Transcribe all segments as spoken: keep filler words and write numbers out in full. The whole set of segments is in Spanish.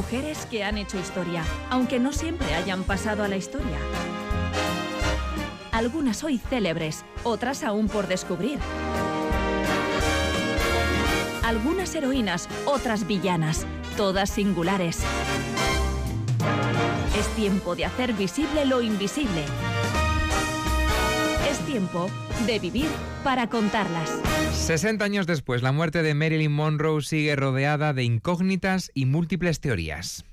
Mujeres que han hecho historia, aunque no siempre hayan pasado a la historia. Algunas hoy célebres, otras aún por descubrir. Algunas heroínas, otras villanas, todas singulares. Es tiempo de hacer visible lo invisible. Es tiempo de vivir para contarlas. sesenta años después, la muerte de Marilyn Monroe sigue rodeada de incógnitas y múltiples teorías.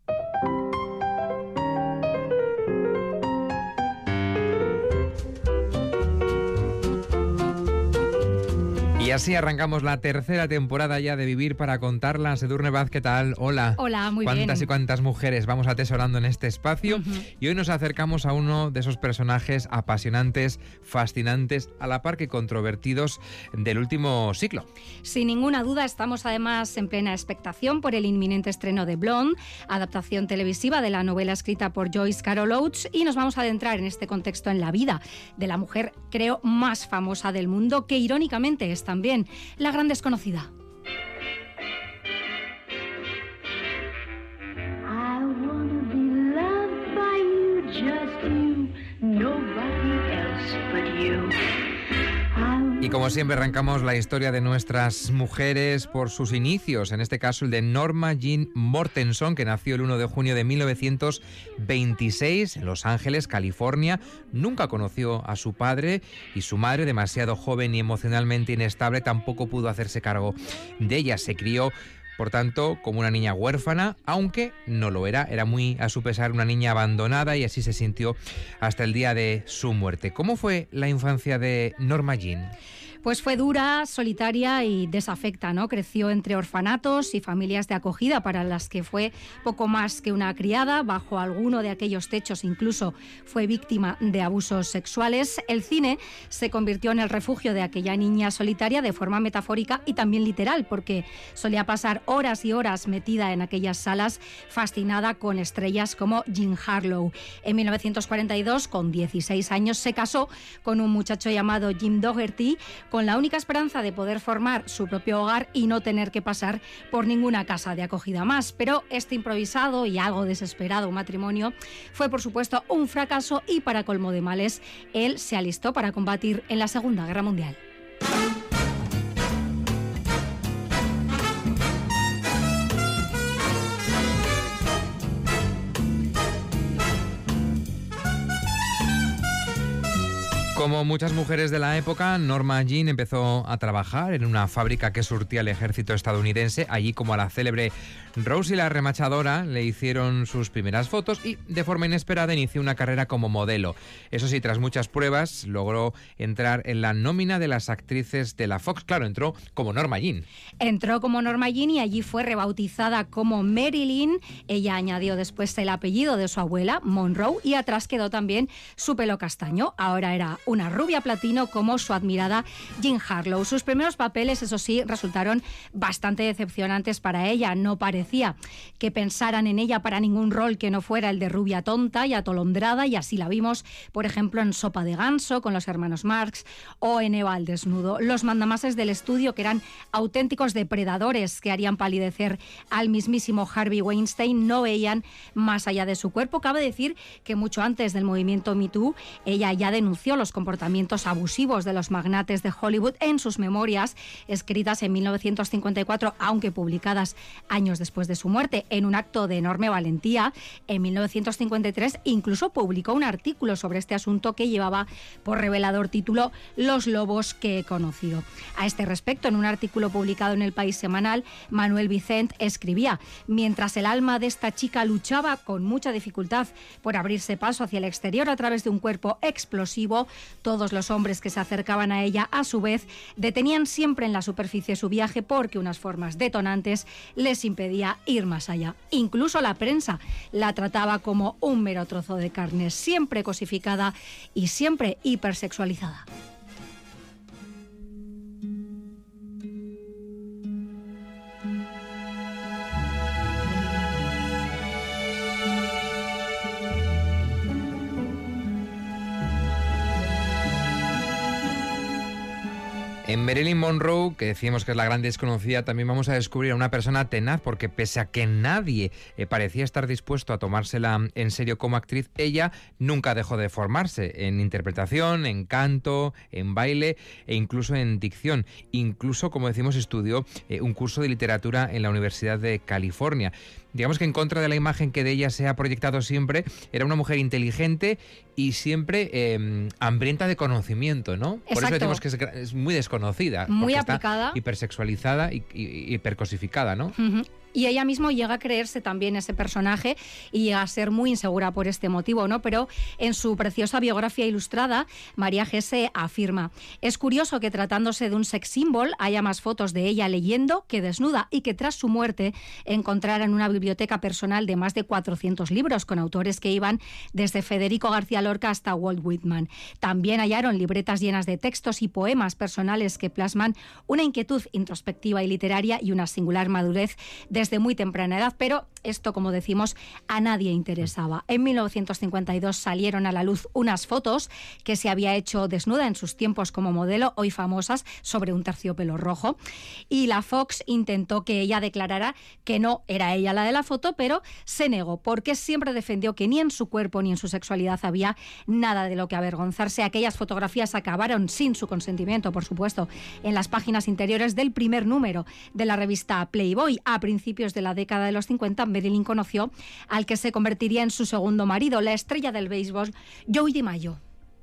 Y así arrancamos la tercera temporada ya de Vivir para contarlas. Edurne Vaz, ¿qué tal? Hola. Hola, muy ¿Cuántas bien. ¿Cuántas y cuántas mujeres vamos atesorando en este espacio? Uh-huh. Y hoy nos acercamos a uno de esos personajes apasionantes, fascinantes, a la par que controvertidos del último siglo. Sin ninguna duda, estamos además en plena expectación por el inminente estreno de Blonde, adaptación televisiva de la novela escrita por Joyce Carol Oates, y nos vamos a adentrar en este contexto en la vida de la mujer, creo, más famosa del mundo, que irónicamente es también la gran desconocida. I wanna be loved by you, just you, nobody else but you. Y como siempre arrancamos la historia de nuestras mujeres por sus inicios, en este caso el de Norma Jean Mortenson, que nació el primero de junio de mil novecientos veintiséis en Los Ángeles, California. Nunca conoció a su padre y su madre, demasiado joven y emocionalmente inestable, tampoco pudo hacerse cargo de ella. Se crió, por tanto, como una niña huérfana, aunque no lo era, era muy a su pesar una niña abandonada, y así se sintió hasta el día de su muerte. ¿Cómo fue la infancia de Norma Jean? Pues fue dura, solitaria y desafecta, ¿no? Creció entre orfanatos y familias de acogida para las que fue poco más que una criada. Bajo alguno de aquellos techos incluso fue víctima de abusos sexuales. El cine se convirtió en el refugio de aquella niña solitaria de forma metafórica y también literal, porque solía pasar horas y horas metida en aquellas salas, fascinada con estrellas como Jean Harlow. En mil novecientos cuarenta y dos, con dieciséis años, se casó con un muchacho llamado Jim Dougherty, con la única esperanza de poder formar su propio hogar y no tener que pasar por ninguna casa de acogida más. Pero este improvisado y algo desesperado matrimonio fue, por supuesto, un fracaso, y para colmo de males, él se alistó para combatir en la Segunda Guerra Mundial. Como muchas mujeres de la época, Norma Jean empezó a trabajar en una fábrica que surtía al ejército estadounidense. Allí, como a la célebre Rosie la remachadora, le hicieron sus primeras fotos y, de forma inesperada, inició una carrera como modelo. Eso sí, tras muchas pruebas, logró entrar en la nómina de las actrices de la Fox. Claro, entró como Norma Jean. Entró como Norma Jean y allí fue rebautizada como Marilyn. Ella añadió después el apellido de su abuela, Monroe, y atrás quedó también su pelo castaño. Ahora era una rubia platino como su admirada Jean Harlow. Sus primeros papeles, eso sí, resultaron bastante decepcionantes para ella. No parecía que pensaran en ella para ningún rol que no fuera el de rubia tonta y atolondrada, y así la vimos, por ejemplo, en Sopa de ganso con los hermanos Marx o en Eva al desnudo. Los mandamases del estudio, que eran auténticos depredadores que harían palidecer al mismísimo Harvey Weinstein, no veían más allá de su cuerpo. Cabe decir que mucho antes del movimiento Me Too, ella ya denunció los comportamientos abusivos de los magnates de Hollywood en sus memorias, escritas en mil novecientos cincuenta y cuatro, aunque publicadas años después de su muerte. En un acto de enorme valentía, en mil novecientos cincuenta y tres incluso publicó un artículo sobre este asunto que llevaba por revelador título Los lobos que he conocido. A este respecto, en un artículo publicado en El País semanal, Manuel Vicent escribía: mientras el alma de esta chica luchaba con mucha dificultad por abrirse paso hacia el exterior a través de un cuerpo explosivo, todos los hombres que se acercaban a ella, a su vez, detenían siempre en la superficie su viaje porque unas formas detonantes les impedía ir más allá. Incluso la prensa la trataba como un mero trozo de carne, siempre cosificada y siempre hipersexualizada. En Marilyn Monroe, que decíamos que es la gran desconocida, también vamos a descubrir a una persona tenaz, porque pese a que nadie eh, parecía estar dispuesto a tomársela en serio como actriz, ella nunca dejó de formarse en interpretación, en canto, en baile e incluso en dicción. Incluso, como decimos, estudió eh, un curso de literatura en la Universidad de California. Digamos que en contra de la imagen que de ella se ha proyectado siempre, era una mujer inteligente y siempre eh, hambrienta de conocimiento, ¿no? Exacto. Por eso decimos que es, es muy desconocida. Muy porque aplicada. Está hipersexualizada y, y hipercosificada, ¿no? Uh-huh. Y ella mismo llega a creerse también ese personaje y llega a ser muy insegura por este motivo, ¿no? Pero en su preciosa biografía ilustrada, María Gese afirma: es curioso que tratándose de un sex symbol haya más fotos de ella leyendo que desnuda, y que tras su muerte encontraran una biblioteca personal de más de cuatrocientos libros con autores que iban desde Federico García Lorca hasta Walt Whitman. También hallaron libretas llenas de textos y poemas personales que plasman una inquietud introspectiva y literaria y una singular madurez de desde muy temprana edad, pero esto, como decimos, a nadie interesaba. En mil novecientos cincuenta y dos salieron a la luz unas fotos que se había hecho desnuda en sus tiempos como modelo, hoy famosas, sobre un terciopelo rojo, y la Fox intentó que ella declarara que no era ella la de la foto, pero se negó, porque siempre defendió que ni en su cuerpo ni en su sexualidad había nada de lo que avergonzarse. Aquellas fotografías acabaron, sin su consentimiento, por supuesto, en las páginas interiores del primer número de la revista Playboy. A principios de la década de los cincuenta, Marilyn conoció al que se convertiría en su segundo marido, la estrella del béisbol, Joey DiMaggio.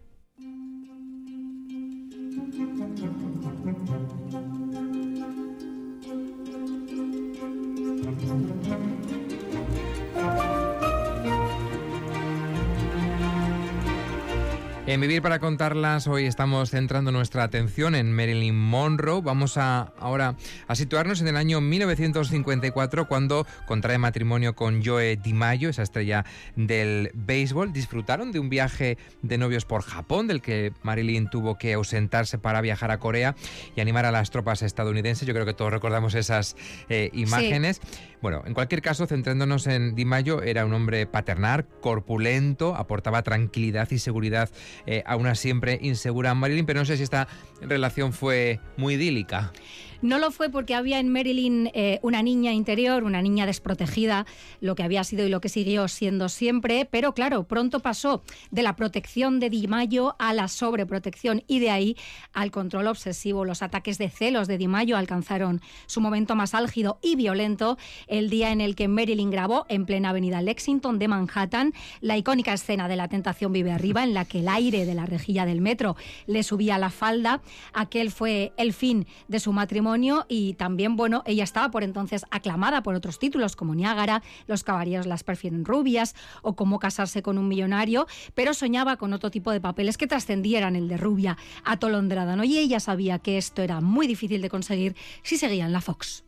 En Vivir para contarlas, hoy estamos centrando nuestra atención en Marilyn Monroe. Vamos a ahora a situarnos en el año mil novecientos cincuenta y cuatro, cuando contrae matrimonio con Joe DiMaggio, esa estrella del béisbol. Disfrutaron de un viaje de novios por Japón, del que Marilyn tuvo que ausentarse para viajar a Corea y animar a las tropas estadounidenses. Yo creo que todos recordamos esas eh, imágenes. Sí. Bueno, en cualquier caso, centrándonos en DiMaggio, era un hombre paternal, corpulento, aportaba tranquilidad y seguridad Eh, a una siempre insegura Marilyn, pero no sé si esta relación fue muy idílica. No lo fue, porque había en Marilyn eh, una niña interior, una niña desprotegida, lo que había sido y lo que siguió siendo siempre, pero claro, pronto pasó de la protección de DiMaggio a la sobreprotección, y de ahí al control obsesivo. Los ataques de celos de DiMaggio alcanzaron su momento más álgido y violento el día en el que Marilyn grabó en plena avenida Lexington de Manhattan la icónica escena de La tentación vive arriba, en la que el aire de la rejilla del metro le subía a la falda. Aquel fue el fin de su matrimonio, y también, bueno, ella estaba por entonces aclamada por otros títulos como Niágara, Los caballeros las prefieren rubias o Cómo casarse con un millonario, pero soñaba con otro tipo de papeles que trascendieran el de rubia atolondrada, ¿no? Y ella sabía que esto era muy difícil de conseguir si seguía en la Fox.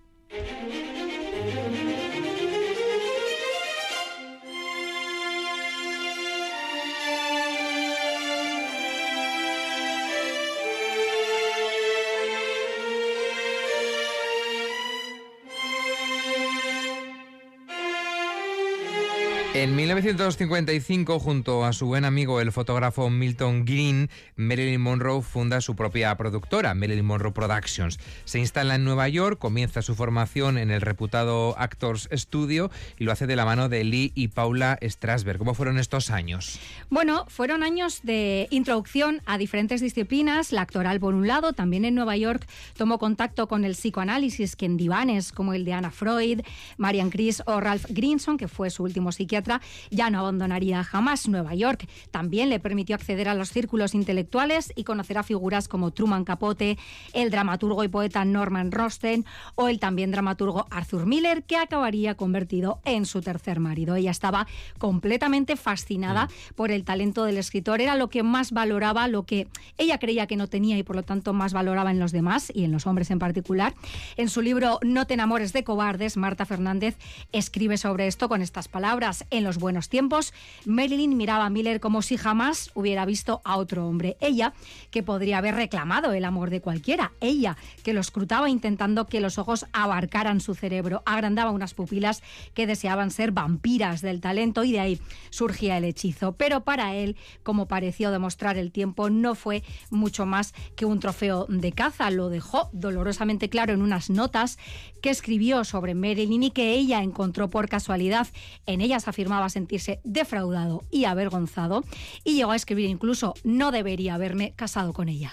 En mil novecientos cincuenta y cinco, junto a su buen amigo el fotógrafo Milton Green, Marilyn Monroe funda su propia productora, Marilyn Monroe Productions. Se instala en Nueva York, comienza su formación en el reputado Actors Studio y lo hace de la mano de Lee y Paula Strasberg. ¿Cómo fueron estos años? Bueno, fueron años de introducción a diferentes disciplinas, la actoral por un lado. También en Nueva York tomó contacto con el psicoanálisis, que en divanes como el de Anna Freud, Marian Criss o Ralph Grinson, que fue su último psiquiatra, ya no abandonaría jamás Nueva York. También le permitió acceder a los círculos intelectuales y conocer a figuras como Truman Capote, el dramaturgo y poeta Norman Rosten o el también dramaturgo Arthur Miller, que acabaría convertido en su tercer marido. Ella estaba completamente fascinada mm. por el talento del escritor. Era lo que más valoraba, lo que ella creía que no tenía y por lo tanto más valoraba en los demás y en los hombres en particular. En su libro No te enamores de cobardes, Marta Fernández escribe sobre esto con estas palabras: En los buenos tiempos, Marilyn miraba a Miller como si jamás hubiera visto a otro hombre. Ella, que podría haber reclamado el amor de cualquiera. Ella, que lo escrutaba intentando que los ojos abarcaran su cerebro. Agrandaba unas pupilas que deseaban ser vampiras del talento y de ahí surgía el hechizo. Pero para él, como pareció demostrar el tiempo, no fue mucho más que un trofeo de caza. Lo dejó dolorosamente claro en unas notas que escribió sobre Marilyn y que ella encontró por casualidad. En ellas afirmaba sentirse defraudado y avergonzado y llegó a escribir incluso: no debería haberme casado con ella.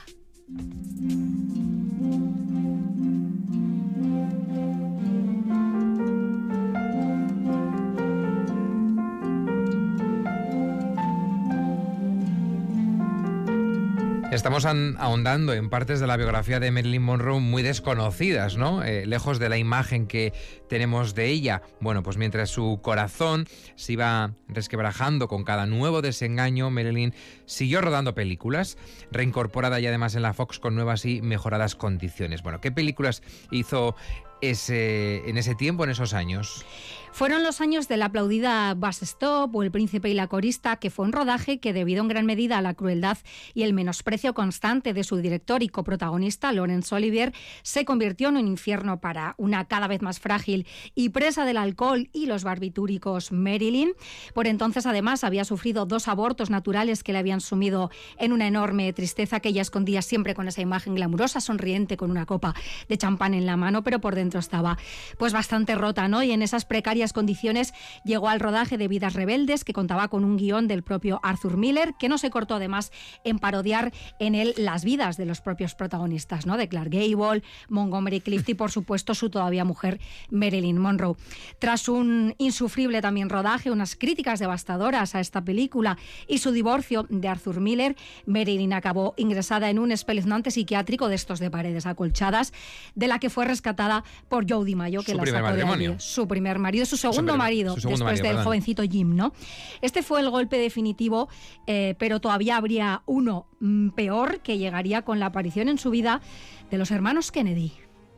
Estamos ahondando en partes de la biografía de Marilyn Monroe muy desconocidas, ¿no? Eh, lejos de la imagen que tenemos de ella. Bueno, pues mientras su corazón se iba resquebrajando con cada nuevo desengaño, Marilyn siguió rodando películas, reincorporada y además en la Fox con nuevas y mejoradas condiciones. Bueno, ¿qué películas hizo ese, en ese tiempo, en esos años? Fueron los años de la aplaudida Bus Stop o El príncipe y la corista, que fue un rodaje que, debido en gran medida a la crueldad y el menosprecio constante de su director y coprotagonista, Laurence Olivier, se convirtió en un infierno para una cada vez más frágil y presa del alcohol y los barbitúricos Marilyn. Por entonces, además, había sufrido dos abortos naturales que le habían sumido en una enorme tristeza que ella escondía siempre con esa imagen glamurosa, sonriente, con una copa de champán en la mano, pero por dentro estaba pues bastante rota, ¿no? Y en esas precarias condiciones llegó al rodaje de Vidas Rebeldes, que contaba con un guión del propio Arthur Miller, que no se cortó además en parodiar en él las vidas de los propios protagonistas, ¿no? De Clark Gable, Montgomery Clift y, por supuesto, su todavía mujer Marilyn Monroe. Tras un insufrible también rodaje, unas críticas devastadoras a esta película y su divorcio de Arthur Miller, Marilyn acabó ingresada en un espeluznante psiquiátrico de estos de paredes acolchadas, de la que fue rescatada por Joe DiMaggio, que su la primer sacó matrimonio. de allí. Su primer marido, su segundo su primer, marido, su segundo después marido, del perdón. jovencito Jim, ¿no? Este fue el golpe definitivo, eh, pero todavía habría uno mm, peor, que llegaría con la aparición en su vida de los hermanos Kennedy.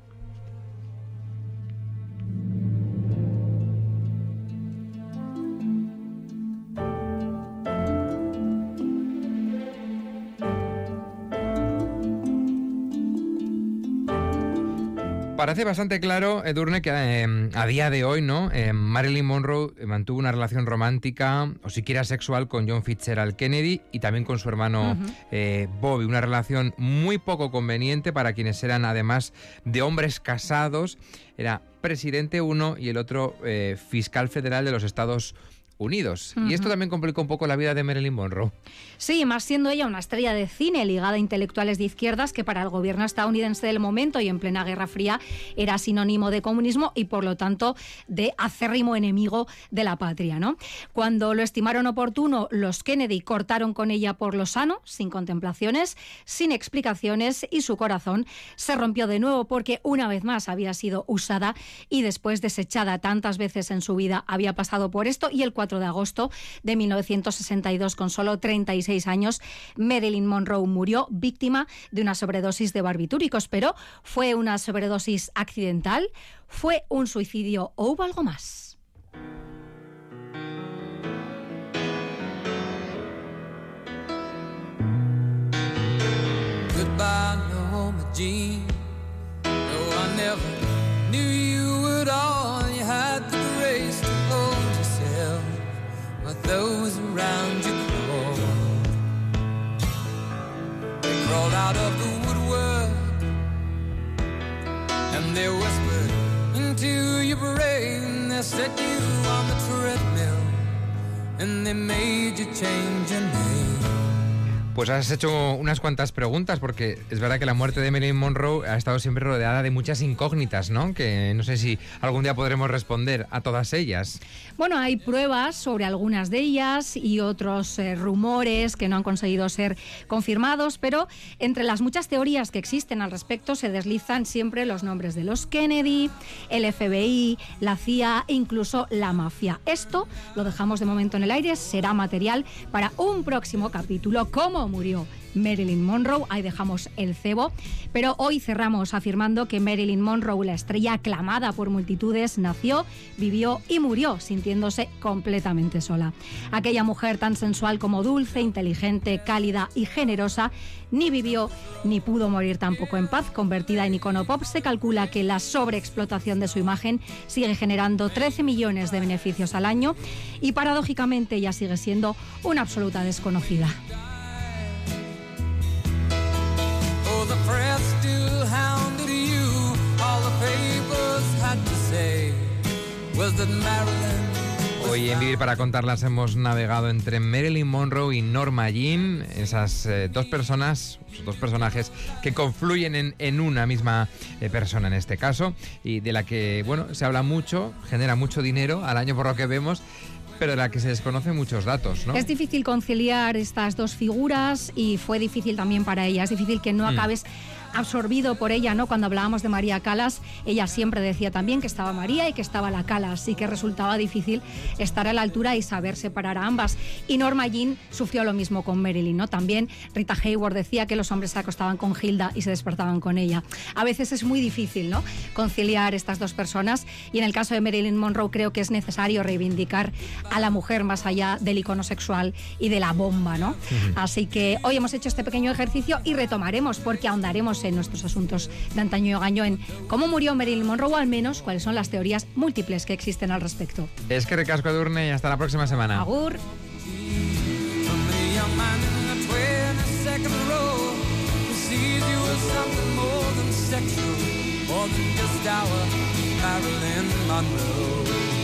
Parece bastante claro, Edurne, que eh, a día de hoy, ¿no? Eh, Marilyn Monroe mantuvo una relación romántica o siquiera sexual con John Fitzgerald Kennedy y también con su hermano uh-huh. eh, Bobby. Una relación muy poco conveniente para quienes eran, además de hombres casados. Era presidente uno y el otro eh, fiscal federal de los Estados Unidos. Uh-huh. Y esto también complicó un poco la vida de Marilyn Monroe. Sí, más siendo ella una estrella de cine ligada a intelectuales de izquierdas, que para el gobierno estadounidense del momento y en plena Guerra Fría era sinónimo de comunismo y, por lo tanto, de acérrimo enemigo de la patria, ¿no? Cuando lo estimaron oportuno, los Kennedy cortaron con ella por lo sano, sin contemplaciones, sin explicaciones, y su corazón se rompió de nuevo porque una vez más había sido usada y después desechada tantas veces en su vida había pasado por esto. Y el cuatro de agosto de mil novecientos sesenta y dos, con solo treinta y seis años, Marilyn Monroe murió víctima de una sobredosis de barbitúricos. Pero ¿fue una sobredosis accidental? ¿Fue un suicidio o hubo algo más? Goodbye, Norma Jean. No, I never knew you at all. You had the grace to hold yourself, but those around you crawled. They crawled out of the woodwork, and they whispered into your brain. They set you on the treadmill, and they made you change your name. Pues has hecho unas cuantas preguntas, porque es verdad que la muerte de Marilyn Monroe ha estado siempre rodeada de muchas incógnitas, ¿no? Que no sé si algún día podremos responder a todas ellas. Bueno, hay pruebas sobre algunas de ellas y otros eh, rumores que no han conseguido ser confirmados, pero entre las muchas teorías que existen al respecto se deslizan siempre los nombres de los Kennedy, el F B I, la C I A e incluso la mafia. Esto lo dejamos de momento en el aire, será material para un próximo capítulo. Como ¿Cómo murió Marilyn Monroe? Ahí dejamos el cebo. Pero hoy cerramos afirmando que Marilyn Monroe, la estrella aclamada por multitudes, nació, vivió y murió sintiéndose completamente sola. Aquella mujer tan sensual como dulce, inteligente, cálida y generosa, ni vivió ni pudo morir tampoco en paz. Convertida en icono pop, se calcula que la sobreexplotación de su imagen sigue generando trece millones de beneficios al año y paradójicamente ella sigue siendo una absoluta desconocida. Oh, the press still hounded you. All the papers had to say was that Marilyn. Hoy en Vivir para Contarlas hemos navegado entre Marilyn Monroe y Norma Jean, esas eh, dos personas, esos dos personajes que confluyen en, en una misma eh, persona en este caso, y de la que, bueno, se habla mucho, genera mucho dinero al año por lo que vemos, pero de la que se desconocen muchos datos, ¿no? Es difícil conciliar estas dos figuras y fue difícil también para ella. Es difícil que no acabes mm. absorbido por ella, ¿no? Cuando hablábamos de María Callas, ella siempre decía también que estaba María y que estaba la Callas, y que resultaba difícil estar a la altura y saber separar a ambas. Y Norma Jean sufrió lo mismo con Marilyn, ¿no? También Rita Hayworth decía que los hombres se acostaban con Hilda y se despertaban con ella. A veces es muy difícil, ¿no?, conciliar estas dos personas, y en el caso de Marilyn Monroe creo que es necesario reivindicar a la mujer más allá del icono sexual y de la bomba, ¿no? Uh-huh. Así que hoy hemos hecho este pequeño ejercicio y retomaremos, porque ahondaremos en nuestros asuntos de antaño y gaño, en cómo murió Marilyn Monroe, o al menos cuáles son las teorías múltiples que existen al respecto. Es que recasco Edurne y hasta la próxima semana. Agur. More than just our Marilyn Monroe.